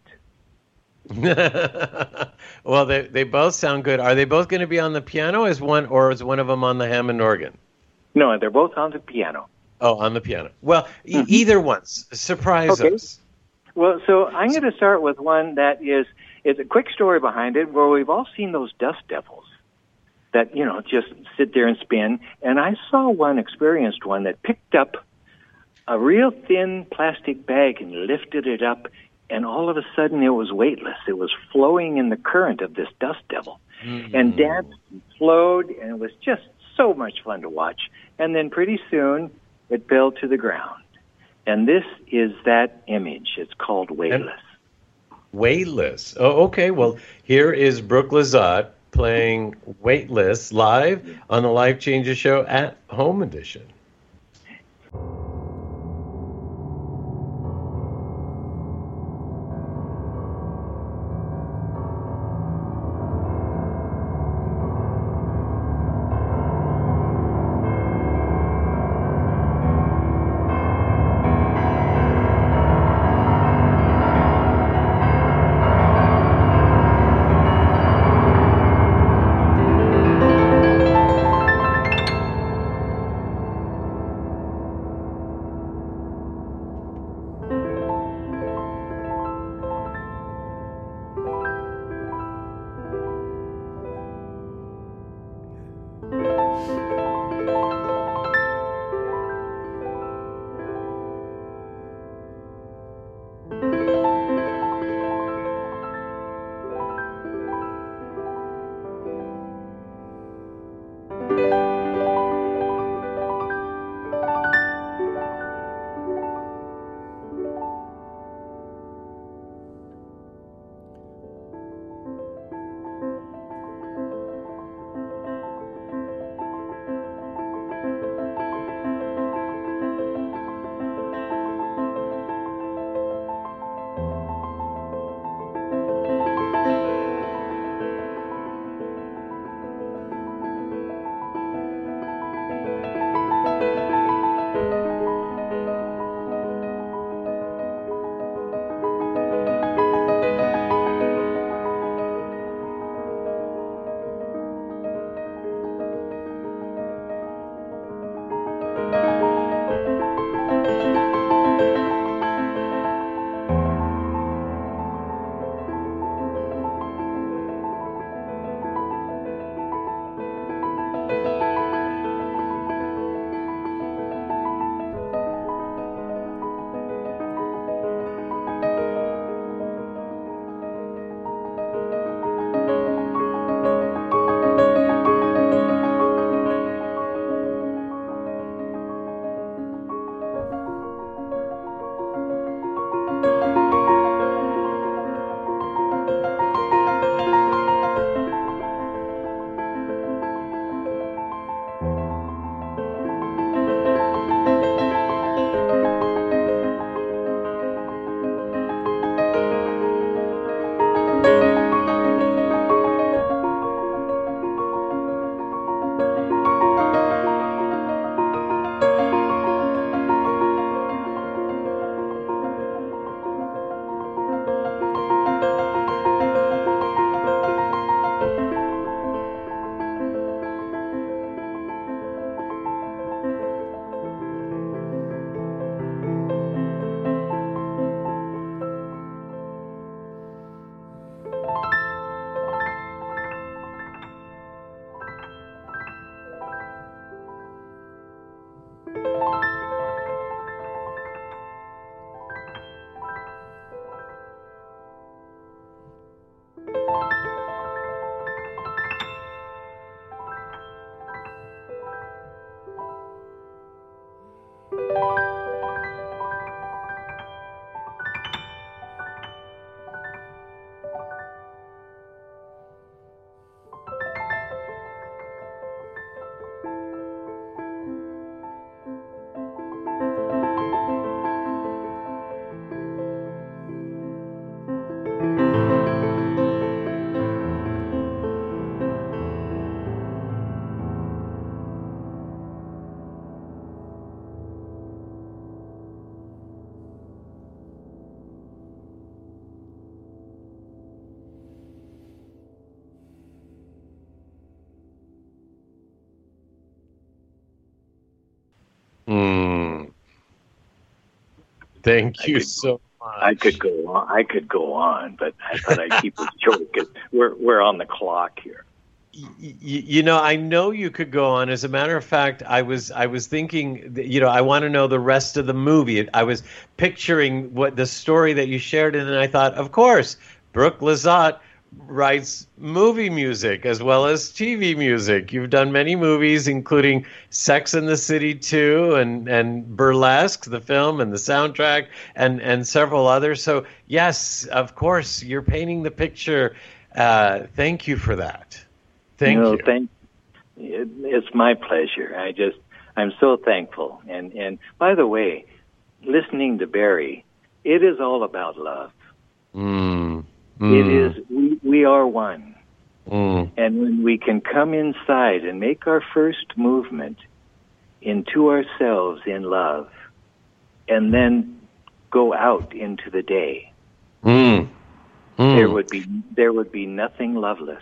Well, they they both sound good. Are they both going to be on the piano? Is one or is one of them on the Hammond organ? No, they're both on the piano. Oh, on the piano. Well, mm-hmm. e- either one's surprise okay. us. Well, so I'm going to start with one that is is a quick story behind it, where we've all seen those dust devils that, you know, just sit there and spin. And I saw one, experienced one that picked up a real thin plastic bag and lifted it up. And all of a sudden, it was weightless. It was flowing in the current of this dust devil, mm-hmm. and danced and flowed, and it was just so much fun to watch. And then pretty soon, it fell to the ground. And this is that image. It's called Weightless. And weightless. Oh, okay. Well, here is Brooke Lizotte playing Weightless live on the Life Changes Show at Home Edition. Mm. Thank you so much. I could go on. I could go on, but I thought I'd keep it short because we're we're on the clock here. You, you know, I know you could go on. As a matter of fact, I was I was thinking, that, you know, I want to know the rest of the movie. I was picturing what the story that you shared, and then I thought, of course, Brooke Lizotte writes movie music as well as T V music. You've done many movies, including Sex and the City two and, and Burlesque, the film, and the soundtrack, and, and several others. So, yes, of course, you're painting the picture. Uh, thank you for that. Thank no, you. Thank, it, it's my pleasure. I just, I'm so thankful. And, and by the way, listening to Barry, it is all about love. Mm. Mm. It is, we, we are one. Mm. And when we can come inside and make our first movement into ourselves in love, and then go out into the day, mm. Mm. there would be there would be nothing loveless.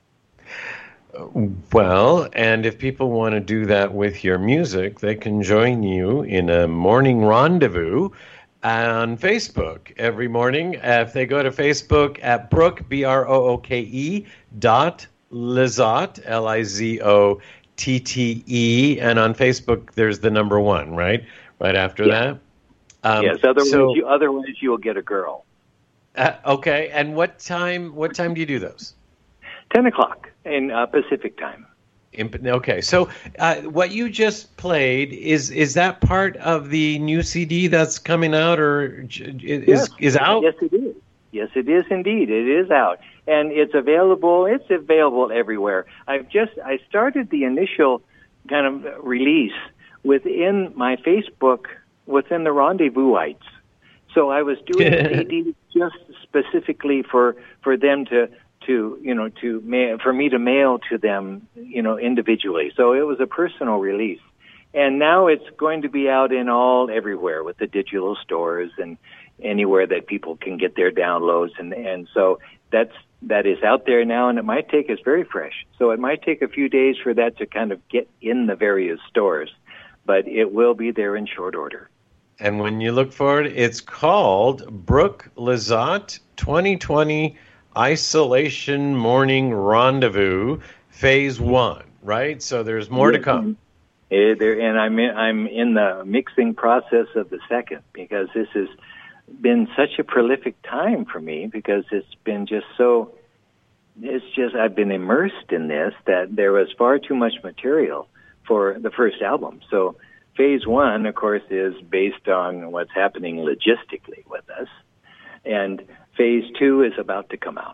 Well, and if people want to do that with your music, they can join you in a morning rendezvous on Facebook every morning. Uh, if they go to Facebook at Brooke, B R O O K E, dot Lizotte, L I Z O T T E, and on Facebook there's the number one, right? Right after yeah. that? Um, yes, otherwise, so, you, otherwise you'll get a girl. Uh, okay, and what time, what time do you do those? ten o'clock in uh, Pacific time. In, okay, so uh, what you just played, is is that part of the new C D that's coming out, or is yes. is out? Yes, it is. Yes, it is indeed. It is out, and it's available. It's available everywhere. I've just I started the initial kind of release within my Facebook, within the Rendezvousites. So I was doing a C D just specifically for for them to. to, you know, to ma- for me to mail to them, you know, individually. So it was a personal release. And now it's going to be out in all, everywhere with the digital stores and anywhere that people can get their downloads. And, and so that's, that is out there now, and it might take, it's very fresh. So it might take a few days for that to kind of get in the various stores, but it will be there in short order. And when you look for it, it's called Brooke Lizotte twenty twenty Isolation Morning Rendezvous, Phase One, right? So there's more to come. Yeah, there, and I'm in, I'm in the mixing process of the second, because this has been such a prolific time for me, because it's been just so. It's just I've been immersed in this that there was far too much material for the first album. So Phase One, of course, is based on what's happening logistically with us, and Phase Two is about to come out.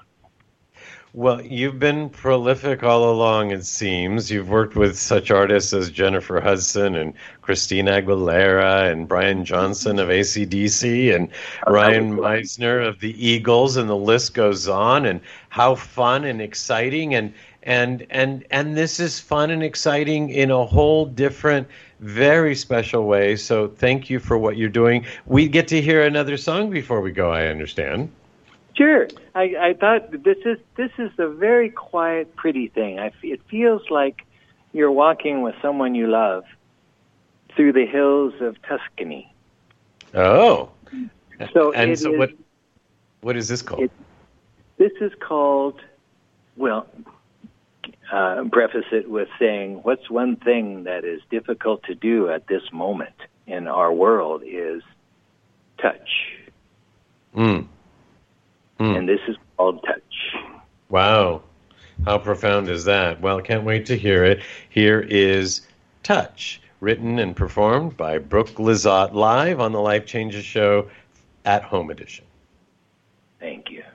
Well, you've been prolific all along, it seems. You've worked with such artists as Jennifer Hudson and Christina Aguilera and Brian Johnson of A C D C and oh, Ryan Meisner of the Eagles, and the list goes on. And how fun and exciting. And and and and this is fun and exciting in a whole different, very special way. So thank you for what you're doing. We get to hear another song before we go, I understand. Sure. I, I thought this is this is a very quiet, pretty thing. I, it feels like you're walking with someone you love through the hills of Tuscany. Oh. So and it so is, what what is this called? It, this is called, well, uh, preface it with saying, what's one thing that is difficult to do at this moment in our world is touch. Mm. Mm. And this is called touch. Wow. How profound is that? Well, can't wait to hear it. Here is Touch, written and performed by Brooke Lizotte, live on the Life Changes Show at Home Edition. Thank you.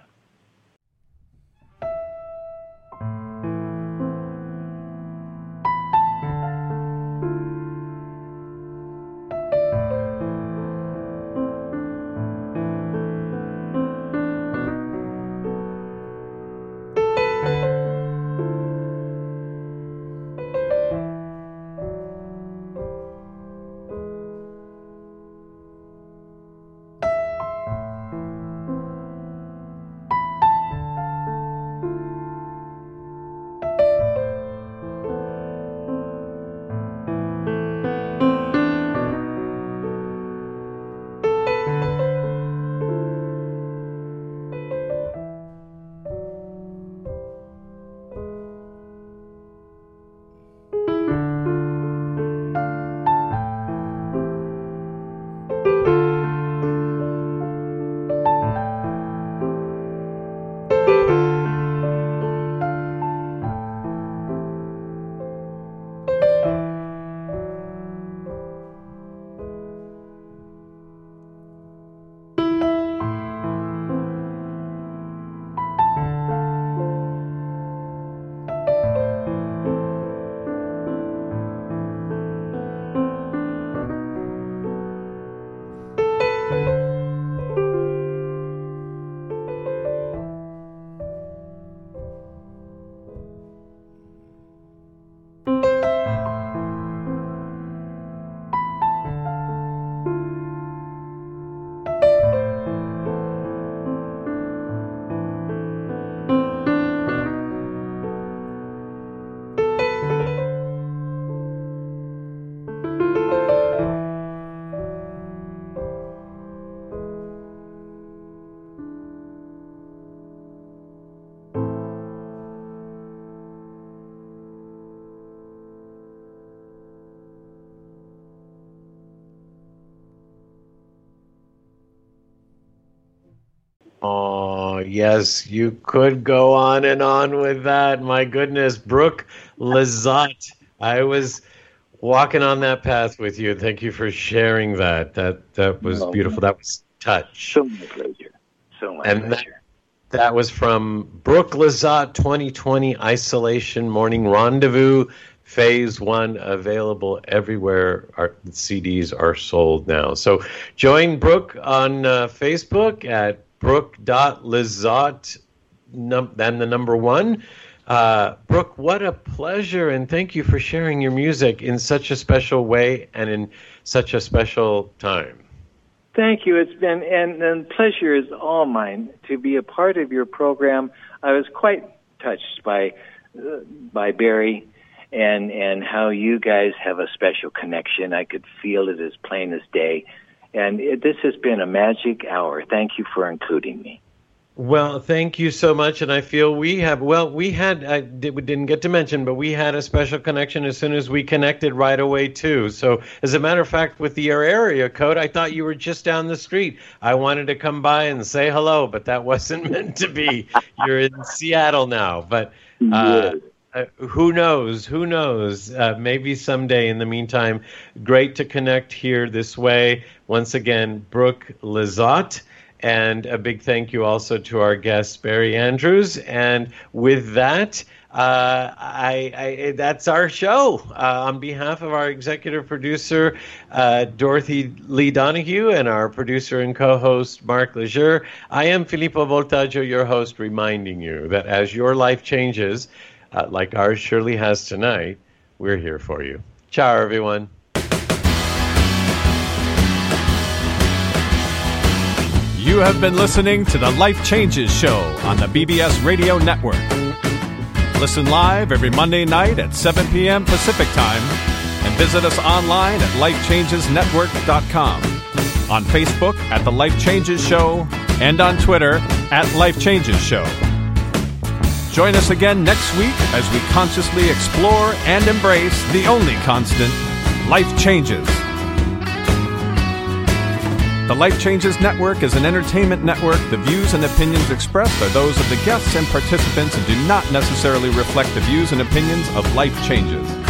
Oh, yes, you could go on and on with that. My goodness, Brooke Lizotte. I was walking on that path with you. Thank you for sharing that. That that was oh, beautiful. That was Touch. So my pleasure. So my and pleasure. That, that was from Brooke Lizotte, twenty twenty Isolation Morning Rendezvous, Phase One, available everywhere. Our C Ds are sold now. So join Brooke on uh, Facebook at Brooke.Lizotte, num- then the number one. Uh, Brooke, what a pleasure, and thank you for sharing your music in such a special way and in such a special time. Thank you. It's been, and, and pleasure is all mine to be a part of your program. I was quite touched by uh, by Barry and and how you guys have a special connection. I could feel it as plain as day. And it, this has been a magic hour. Thank you for including me. Well, thank you so much. And I feel we have, well, we had, I did, we didn't get to mention, but we had a special connection as soon as we connected right away, too. So as a matter of fact, with your area code, I thought you were just down the street. I wanted to come by and say hello, but that wasn't meant to be. You're in Seattle now. But uh, uh, who knows? Who knows? Uh, maybe someday. In the meantime, great to connect here this way. Once again, Brooke Lizotte. And a big thank you also to our guest, Barry Andrews. And with that, uh, I, I, that's our show. Uh, on behalf of our executive producer, uh, Dorothy Lee Donahue, and our producer and co-host, Mark Lejeune, I am Filippo Voltaggio, your host, reminding you that as your life changes, uh, like ours surely has tonight, we're here for you. Ciao, everyone. You have been listening to the Life Changes Show on the B B S Radio Network. Listen live every Monday night at seven p.m. Pacific Time and visit us online at life changes network dot com, on Facebook at The Life Changes Show, and on Twitter at Life Changes Show. Join us again next week as we consciously explore and embrace the only constant, life changes. The Life Changes Network is an entertainment network. The views and opinions expressed are those of the guests and participants and do not necessarily reflect the views and opinions of Life Changes.